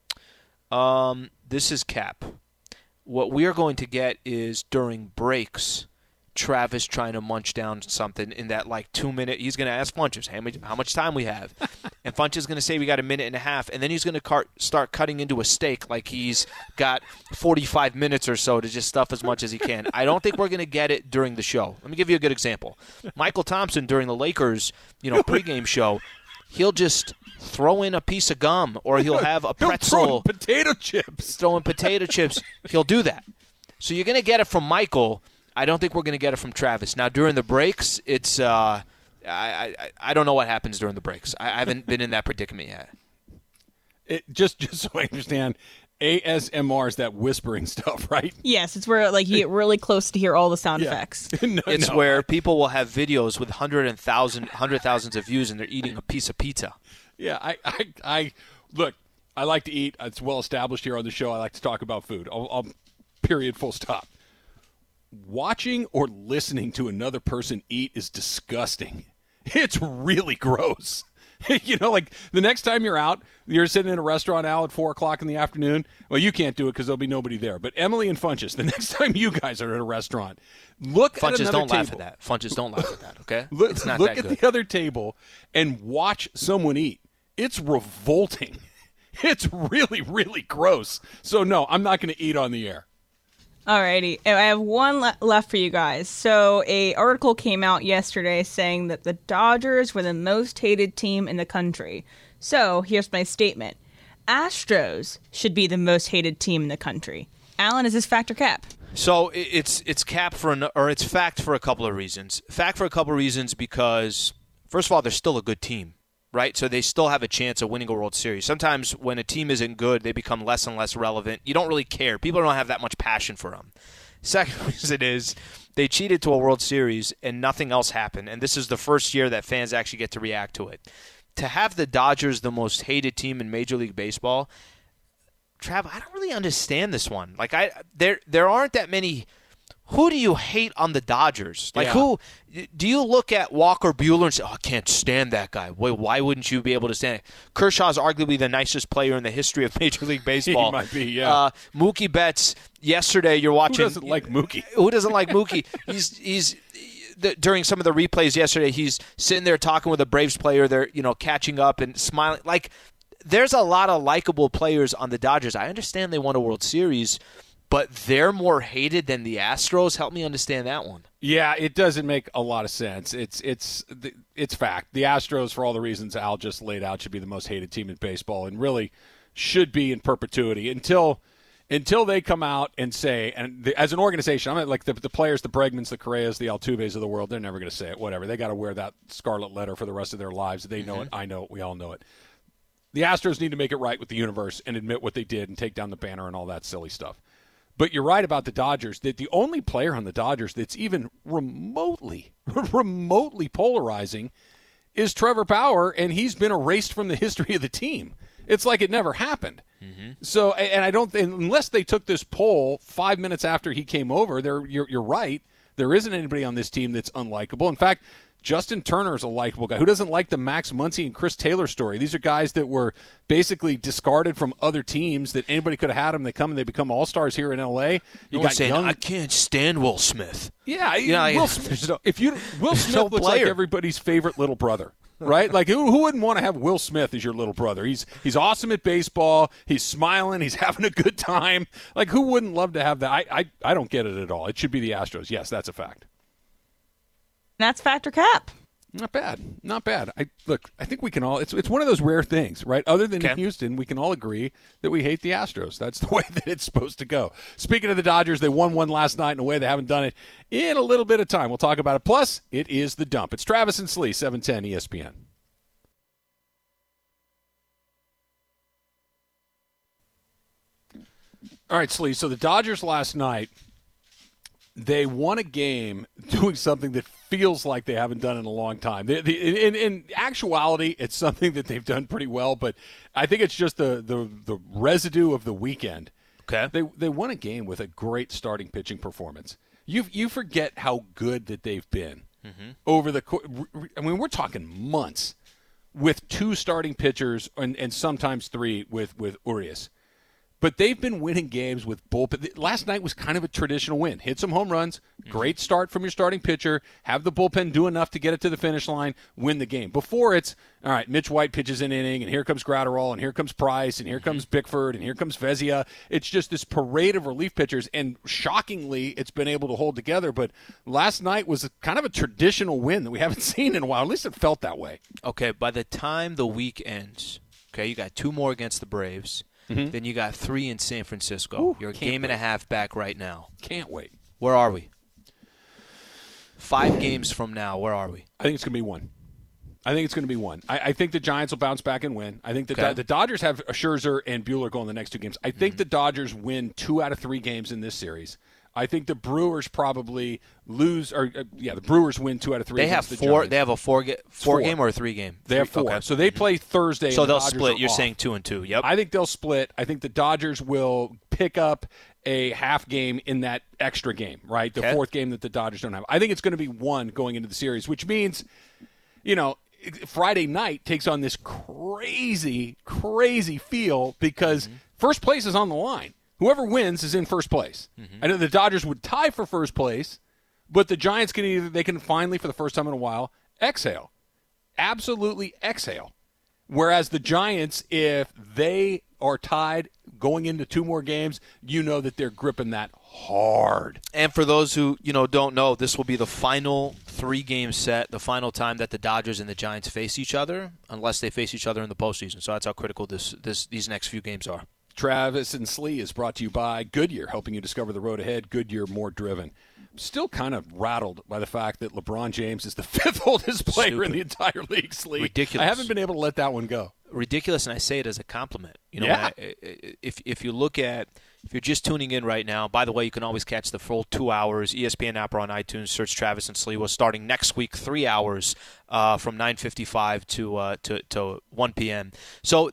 This is cap. What we are going to get is during breaks, Travis trying to munch down something in that 2-minute. He's going to ask Funches how much time we have. And Funches is going to say we got 1.5 minutes. And then he's going to start cutting into a steak like he's got 45 minutes or so to just stuff as much as he can. I don't think we're going to get it during the show. Let me give you a good example. Michael Thompson during the Lakers pregame show, he'll just throw in a piece of gum or he'll have a pretzel. Potato chips. Throwing potato chips. He'll do that. So you're going to get it from Michael. I don't think we're going to get it from Travis. Now, during the breaks, it's I don't know what happens during the breaks. I haven't been in that predicament yet. Just so I understand, ASMR is that whispering stuff, right? Yes, it's where you get really close to hear all the sound effects. It's where people will have videos with hundreds of thousands of views and they're eating a piece of pizza. Yeah, I look, I like to eat. It's well established here on the show. I like to talk about food. I'll period, full stop. watching or listening to another person eat is disgusting. It's really gross. You know, like the next time you're out, you're sitting in a restaurant now at 4 o'clock in the afternoon. Well, you can't do it because there'll be nobody there. But Emily and Funches, the next time you guys are at a restaurant, look at another don't table. laugh at that. Funches, don't laugh at that, okay? Look at the other table and watch someone eat. It's revolting. It's really, really gross. So, no, I'm not going to eat on the air. Alrighty, I have one left for you guys. So, a article came out yesterday saying that the Dodgers were the most hated team in the country. So, here's my statement. Astros should be the most hated team in the country. Alan, is this fact or cap? So, it's cap it's fact for a couple of reasons. Fact for a couple of reasons because, first of all, they're still a good team. Right? So they still have a chance of winning a World Series. Sometimes when a team isn't good, they become less and less relevant. You don't really care. People don't have that much passion for them. Second reason is they cheated to a World Series and nothing else happened. And this is the first year that fans actually get to react to it. To have the Dodgers the most hated team in Major League Baseball, Trav, I don't really understand this one. Like there aren't that many. Who do you hate on the Dodgers? Like, who do you look at Walker Buehler and say, "Oh, I can't stand that guy"? Why wouldn't you be able to stand it? Kershaw's arguably the nicest player in the history of Major League Baseball. He might be, yeah. Mookie Betts. Yesterday, you're watching. Who doesn't like Mookie? Who doesn't like Mookie? During some of the replays yesterday, he's sitting there talking with a Braves player. They're catching up and smiling. Like, there's a lot of likable players on the Dodgers. I understand they won a World Series. But they're more hated than the Astros. Help me understand that one. Yeah, it doesn't make a lot of sense. It's fact. The Astros, for all the reasons Al just laid out, should be the most hated team in baseball, and really should be in perpetuity until they come out and say. And as an organization, I'm like the players, the Bregmans, the Correas, the Altuves of the world. They're never going to say it. Whatever. They got to wear that scarlet letter for the rest of their lives. They know it. I know it. We all know it. The Astros need to make it right with the universe and admit what they did and take down the banner and all that silly stuff. But you're right about the Dodgers, that the only player on the Dodgers that's even remotely polarizing is Trevor Bauer, and he's been erased from the history of the team. It's like it never happened. Mm-hmm. So, and I don't, unless they took this poll 5 minutes after he came over, you're right. There isn't anybody on this team that's unlikable. In fact, Justin Turner is a likable guy. Who doesn't like the Max Muncy and Chris Taylor story? These are guys that were basically discarded from other teams that anybody could have had them. They come and they become all-stars here in L.A. You got saying, I can't stand Will Smith. Yeah, Will Smith looks like everybody's favorite little brother. Right? Like, who wouldn't want to have Will Smith as your little brother? He's awesome at baseball. He's smiling. He's having a good time. Like, who wouldn't love to have that? I don't get it at all. It should be the Astros. Yes, that's a fact. That's fact or cap. Not bad. I think we can all. It's one of those rare things, right? Other than in Houston, we can all agree that we hate the Astros. That's the way that it's supposed to go. Speaking of the Dodgers, they won one last night in a way they haven't done it in a little bit of time. We'll talk about it. Plus, it is the dump. It's Travis and Slee, 710 ESPN. All right, Slee. So the Dodgers last night, they won a game doing something that feels like they haven't done in a long time. In actuality, it's something that they've done pretty well, but I think it's just the residue of the weekend. Okay. They won a game with a great starting pitching performance. You forget how good that they've been over the – I mean, we're talking months with two starting pitchers and sometimes three with Urias. But they've been winning games with bullpen. Last night was kind of a traditional win. Hit some home runs, great start from your starting pitcher, have the bullpen do enough to get it to the finish line, win the game. Before it's, all right, Mitch White pitches an inning, and here comes Gratterall, and here comes Price, and here comes Bickford, and here comes Vezina. It's just this parade of relief pitchers, and shockingly, it's been able to hold together. But last night was kind of a traditional win that we haven't seen in a while. At least it felt that way. Okay, by the time the week ends, you got two more against the Braves. Mm-hmm. Then you got 3 in San Francisco. Ooh, You're a game and a half back right now. Can't wait. Where are we? 5 games from now, where are we? I think it's going to be 1. I think the Giants will bounce back and win. I think the Dodgers have Scherzer and Buehler going the next 2 games. I think the Dodgers win 2 out of 3 games in this series. I think the Brewers probably lose, the Brewers win 2 out of 3. They have four. They have a four game or a 3 game. They have 4. Okay. So they play Thursday. So and they'll the Dodgers split. You're off. saying 2 and 2. Yep. I think they'll split. I think the Dodgers will pick up a half game in that extra game, right? The fourth game that the Dodgers don't have. I think it's going to be 1 going into the series, which means, Friday night takes on this crazy, crazy feel because first place is on the line. Whoever wins is in first place. I know the Dodgers would tie for first place, but the Giants can finally, for the first time in a while, exhale. Absolutely exhale. Whereas the Giants, if they are tied going into 2 more games, you know that they're gripping that hard. And for those who don't know, this will be the final 3-game set, the final time that the Dodgers and the Giants face each other, unless they face each other in the postseason. So that's how critical these next few games are. Travis and Slee is brought to you by Goodyear, helping you discover the road ahead. Goodyear, more driven. Still kind of rattled by the fact that LeBron James is the 5th oldest player in the entire league, Slee. Ridiculous. I haven't been able to let that one go. Ridiculous, and I say it as a compliment. If you look at, if you're just tuning in right now, by the way, you can always catch the full 2 hours. ESPN app or on iTunes, search Travis and Slee. We're starting next week, 3 hours from 9:55 to 1 p.m. So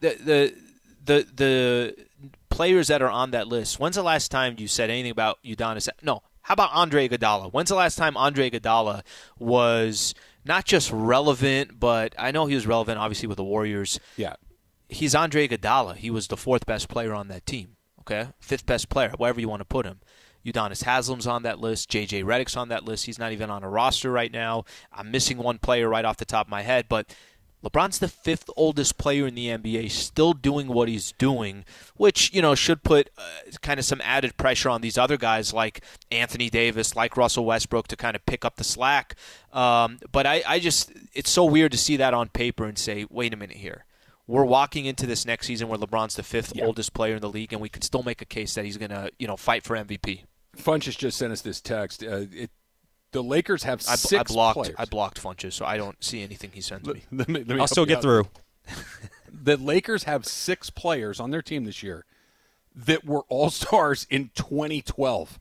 the players that are on that list, when's the last time you said anything about Udonis? No. How about Andre Iguodala? When's the last time Andre Iguodala was not just relevant, but I know he was relevant, obviously, with the Warriors. Yeah. He's Andre Iguodala. He was the 4th best player on that team, okay? 5th best player, wherever you want to put him. Udonis Haslem's on that list. J.J. Redick's on that list. He's not even on a roster right now. I'm missing one player right off the top of my head, but LeBron's the 5th oldest player in the NBA, still doing what he's doing, which, should put kind of some added pressure on these other guys like Anthony Davis, like Russell Westbrook to kind of pick up the slack. But I just, it's so weird to see that on paper and say, wait a minute here. We're walking into this next season where LeBron's the 5th oldest player in the league, and we can still make a case that he's going to, fight for MVP. Funchess just sent us this text. The Lakers have 6 players. I blocked Funchess, so I don't see anything he sends me. Let me I'll still get through. The Lakers have 6 players on their team this year that were all-stars in 2012.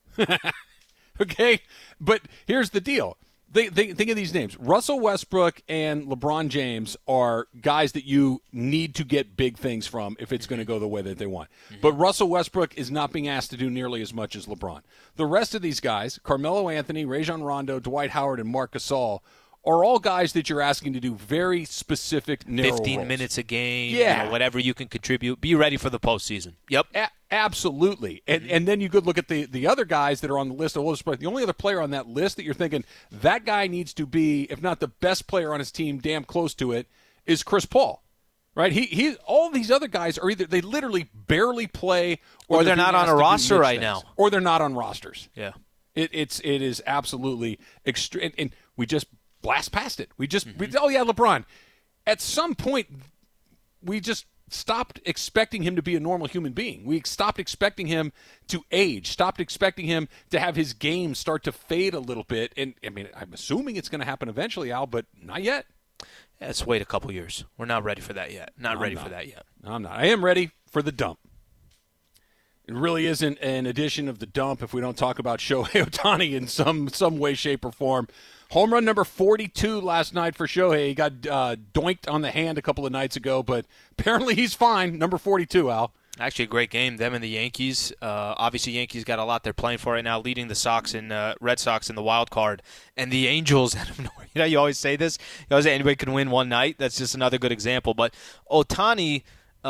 Okay? But here's the deal. Think of these names. Russell Westbrook and LeBron James are guys that you need to get big things from if it's going to go the way that they want. But Russell Westbrook is not being asked to do nearly as much as LeBron. The rest of these guys, Carmelo Anthony, Rajon Rondo, Dwight Howard, and Marc Gasol, are all guys that you're asking to do very specific, narrow 15 roles. minutes a game, Yeah. Whatever you can contribute. Be ready for the postseason. Yep. Absolutely. And then you could look at the other guys that are on the list. The only other player on that list that you're thinking, that guy needs to be, if not the best player on his team, damn close to it, is Chris Paul. Right? He all these other guys are either, they literally barely play, or they're not on a roster right now. Or they're not on rosters. Yeah. It is absolutely extreme. And we just blast past it. LeBron. At some point, we just stopped expecting him to be a normal human being. We stopped expecting him to age, stopped expecting him to have his game start to fade a little bit. And, I'm assuming it's going to happen eventually, Al, but not yet. Let's wait a couple years. We're not ready for that yet. Not ready for that yet. No, I'm not. I am ready for the dump. It really isn't an edition of the dump if we don't talk about Shohei Ohtani in some way, shape, or form. Home run number 42 last night for Shohei. He got doinked on the hand a couple of nights ago, but apparently he's fine. Number 42, Al. Actually, a great game. Them and the Yankees. Obviously, Yankees got a lot they're playing for right now, leading the Sox and Red Sox in the wild card. And the Angels, you always say this. You always say anybody can win one night. That's just another good example. But Ohtani,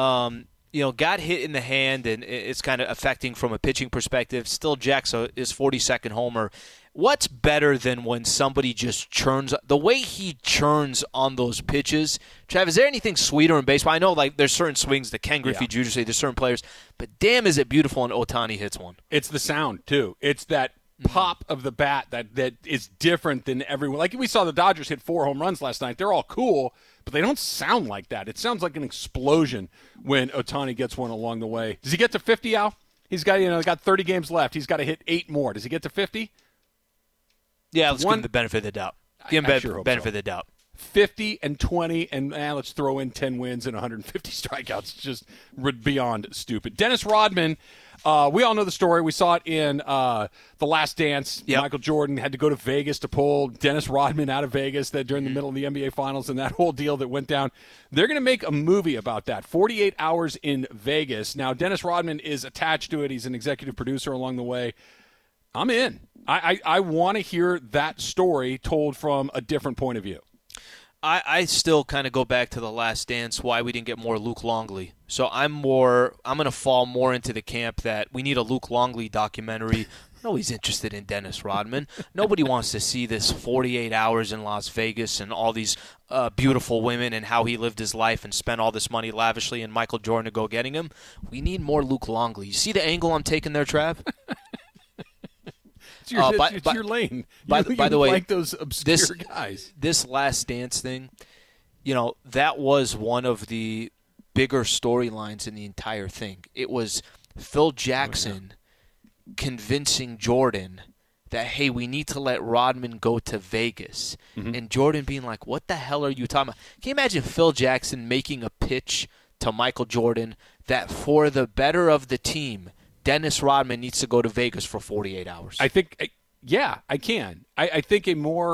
got hit in the hand, and it's kind of affecting from a pitching perspective. Still jacks his 42nd homer. What's better than when somebody just churns? The way he churns on those pitches. Trav, is there anything sweeter in baseball? I know there's certain swings that Ken Griffey Jr. say, there's certain players, but damn is it beautiful when Ohtani hits one. It's the sound, too. It's that pop of the bat that is different than everyone. Like we saw the Dodgers hit 4 home runs last night. They're all cool, but they don't sound like that. It sounds like an explosion when Ohtani gets one along the way. Does he get to 50, Al? He's got 30 games left. He's got to hit 8 more. Does he get to 50? Yeah, let's give him the benefit of the doubt. Give him benefit sure of the doubt. 50 and 20, and let's throw in 10 wins and 150 strikeouts. Just beyond stupid. Dennis Rodman, we all know the story. We saw it in The Last Dance. Yep. Michael Jordan had to go to Vegas to pull Dennis Rodman out of Vegas during the middle of the NBA Finals and that whole deal that went down. They're going to make a movie about that, 48 Hours in Vegas. Now, Dennis Rodman is attached to it. He's an executive producer along the way. I'm in. I want to hear that story told from a different point of view. I still kind of go back to The Last Dance, why we didn't get more Luke Longley. So I'm going to fall more into the camp that we need a Luke Longley documentary. Nobody's interested in Dennis Rodman. Nobody wants to see this 48 hours in Las Vegas and all these beautiful women and how he lived his life and spent all this money lavishly and Michael Jordan to go getting him. We need more Luke Longley. You see the angle I'm taking there, Trav? It's your lane. By the way, like those obscure guys. This Last Dance thing, that was one of the bigger storylines in the entire thing. It was Phil Jackson convincing Jordan that, hey, we need to let Rodman go to Vegas. Mm-hmm. And Jordan being like, what the hell are you talking about? Can you imagine Phil Jackson making a pitch to Michael Jordan that for the better of the team, Dennis Rodman needs to go to Vegas for 48 hours? I think, I can. I think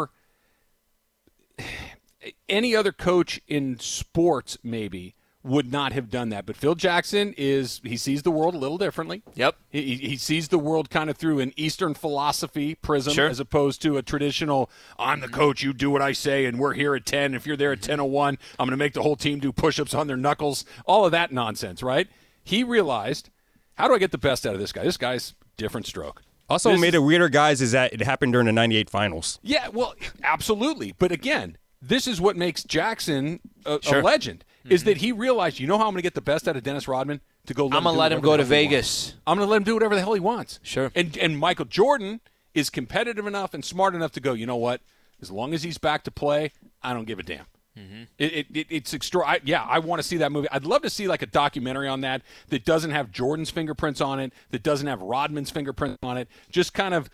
any other coach in sports maybe would not have done that. But Phil Jackson he sees the world a little differently. Yep. He sees the world kind of through an Eastern philosophy prism as opposed to a traditional, I'm the coach, you do what I say, and we're here at 10. If you're there at 10:01, I'm going to make the whole team do push-ups on their knuckles. All of that nonsense, right? He realized, how do I get the best out of this guy? This guy's different stroke. Also, made it weirder, guys, is that it happened during the 98 finals. Yeah, well, absolutely. But again, this is what makes Jackson a legend, is that he realized, how I'm going to get the best out of Dennis Rodman? I'm going to let him go to Vegas. I'm going to let him do whatever the hell he wants. Sure. And Michael Jordan is competitive enough and smart enough to go, you know what? As long as he's back to play, I don't give a damn. Mm-hmm. It's extraordinary. Yeah, I want to see that movie. I'd love to see like a documentary on that doesn't have Jordan's fingerprints on it, that doesn't have Rodman's fingerprints on it. Just kind of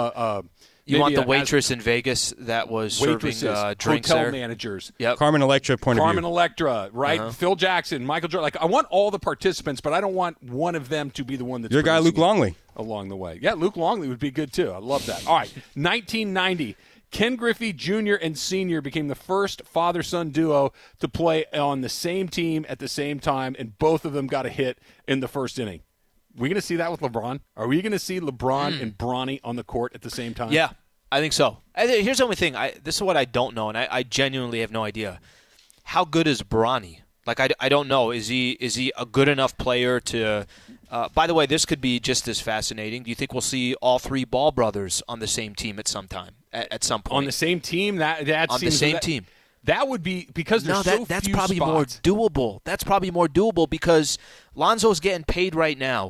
you want the waitress in Vegas that was serving drinks hotel there? Managers. Yep. Carmen Electra point of view. Carmen Electra, right? Uh-huh. Phil Jackson, Michael Jordan. Like, I want all the participants, but I don't want one of them to be the one that's your guy, Luke Longley, along the way. Yeah, Luke Longley would be good too. I love that. All right, 1990. Ken Griffey Jr. and Sr. became the first father-son duo to play on the same team at the same time, and both of them got a hit in the first inning. Are we going to see that with LeBron? Are we going to see LeBron and Bronny on the court at the same time? Yeah, I think so. Here's the only thing. This is what I don't know, and I genuinely have no idea. How good is Bronny? Like, I don't know. Is he a good enough player to by the way, this could be just as fascinating. Do you think we'll see all three Ball brothers on the same team at some time? At some point on the same team, that on seems the same team. That would be because there's that's few probably spots. more doable. That's probably more doable because Lonzo's getting paid right now.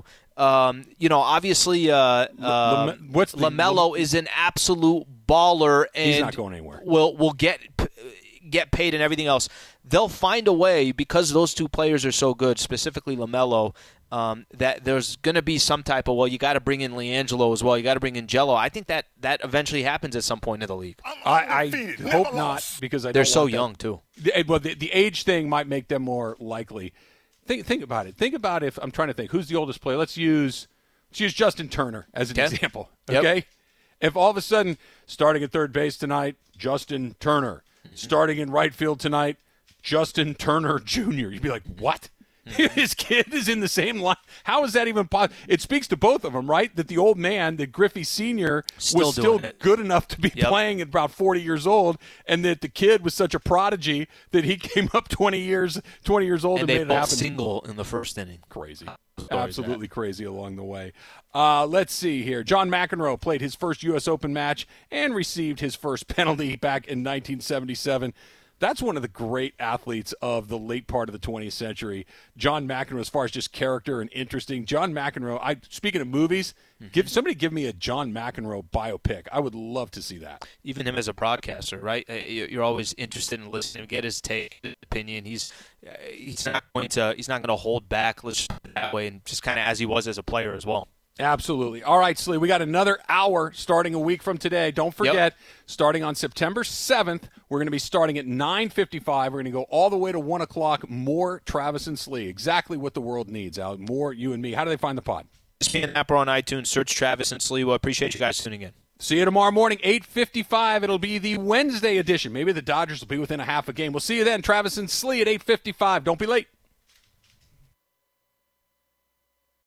Obviously, LaMelo is an absolute baller, and he's not going anywhere. Will get paid and everything else. They'll find a way because those two players are so good, specifically LaMelo. That there's going to be some type of, you got to bring in LiAngelo as well. You got to bring in Jello. I think that eventually happens at some point in the league. I hope not because they're so young too. Well, the age thing might make them more likely. Think about it. Think about if I'm trying to think who's the oldest player. Let's use Justin Turner as an example. Okay, if all of a sudden starting at third base tonight, Justin Turner, starting in right field tonight, Justin Turner Jr. You'd be like, what? His kid is in the same line. How is that even possible? It speaks to both of them, right? That the old man, that Griffey Sr., was still good enough to be playing at about 40 years old, and that the kid was such a prodigy that he came up 20 years old and made it happen. They both single in the first inning. Crazy. Absolutely crazy along the way. Let's see here. John McEnroe played his first U.S. Open match and received his first penalty back in 1977. That's one of the great athletes of the late part of the 20th century. John McEnroe, as far as just character and interesting. John McEnroe, speaking of movies, give me a John McEnroe biopic. I would love to see that. Even him as a broadcaster, right? You're always interested in listening, get his take, his opinion. He's not going to hold back that way, and just kind of as he was as a player as well. Absolutely. All right, Slee, we got another hour starting a week from today. Don't forget, starting on September 7th, we're going to be starting at 9:55. We're going to go all the way to 1 o'clock. More Travis and Slee. Exactly what the world needs, Al. More you and me. How do they find the pod? ESPN app or on iTunes. Search Travis and Slee. Well, appreciate you guys tuning in. See you tomorrow morning, 8:55. It'll be the Wednesday edition. Maybe the Dodgers will be within a half a game. We'll see you then. Travis and Slee at 8:55. Don't be late.